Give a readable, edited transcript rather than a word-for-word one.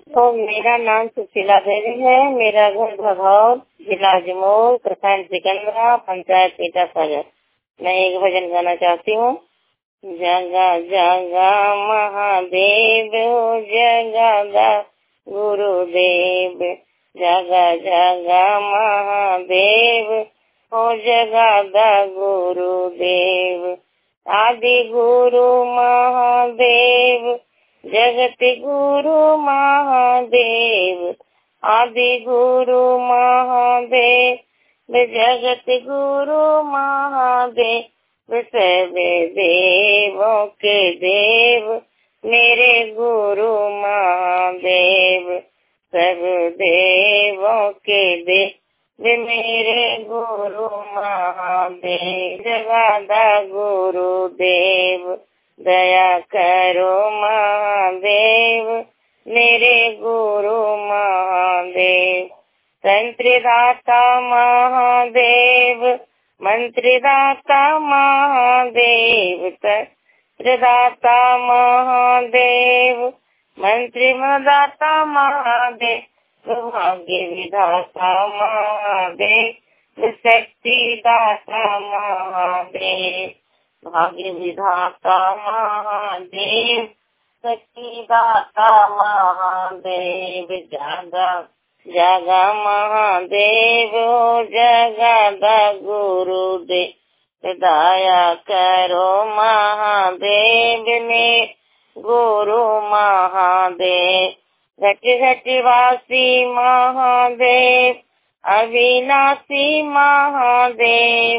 तो मेरा नाम सुशीला देवी है। मेरा घर भगौर, जिला अजमोर, प्रखंड सिकंदरा, पंचायत पीटा सागर। मैं एक भजन गाना चाहती हूँ। जगा जगा महादेव जगा गुरुदेव, जगा जगा महादेव ओ जगा गुरुदेव। आदि गुरु महादेव, जगत गुरु महादेव। आदि गुरु महादेव, जगत गुरु महादेव। सब देवों के देव मेरे गुरु महादेव। सब देवों के देव मेरे गुरु महादेव। जगादा गुरुदेव, दया करो महादेव मेरे गुरु महादेव। तंत्रदाता महादेव, मंत्रदाता महादेव। तंत्रदाता महादेव, मंत्रदाता महादेव। भाग्य विधाता महादेव, शक्तिदाता महादेव। भाग्य विधाता महादेव, शक्तिदाता महादेव। जागा जगा महादेव जगा गुरुदेव, दया करो महादेव में गुरु महादेव। घट घट वासी महादेव, अविनाशी महादेव।